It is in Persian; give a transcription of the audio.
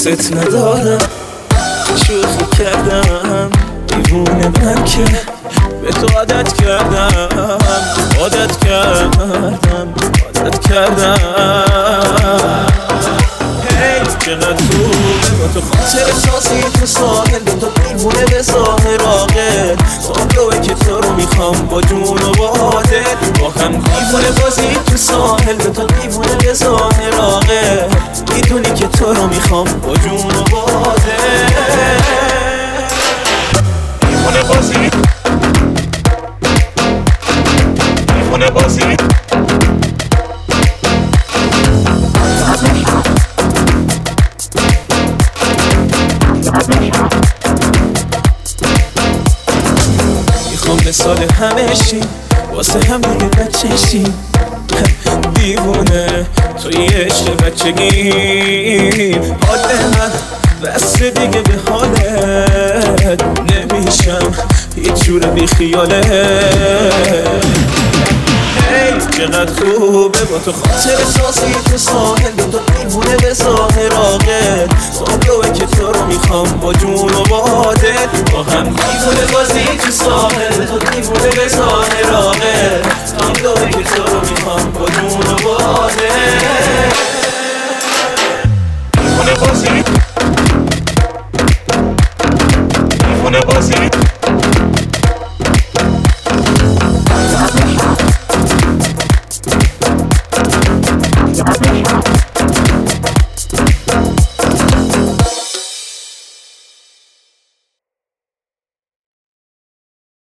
دوست ندارم، شوخی کردم دیوونه من که به تو عادت کردم، عادت کردم، عادت کردم. هی چقدر خوبه با تو خاطر سازی تو ساحل، دو تا دیوونه به ظاهر عاقل، تابلوه که تو رو میخوام با جون و با دل، با هم دیوونه بازی تو ساحل، دو تا دیوونه به ظاهر عاقل، میدونی که تو رو میخوام با جون و با دل. دیوونه بازی، دیوونه بازی، میخوام مثال همه شیم، واسه هم دیگه بچه شیم، دیوونه توی عشق بچگیم. حال من بس دیگه به حالت نمیشم هیچ جور بی خیالت. هی چقدر خوبه با تو خاطر سازی تو ساحل، دو تا دیوونه به ظاهر عاقل، تابلوه که تو رو میخوام با جون و با دل، با هم دیوونه بازی تو ساحل، دو تا دیوونه به ظاهر عاقل،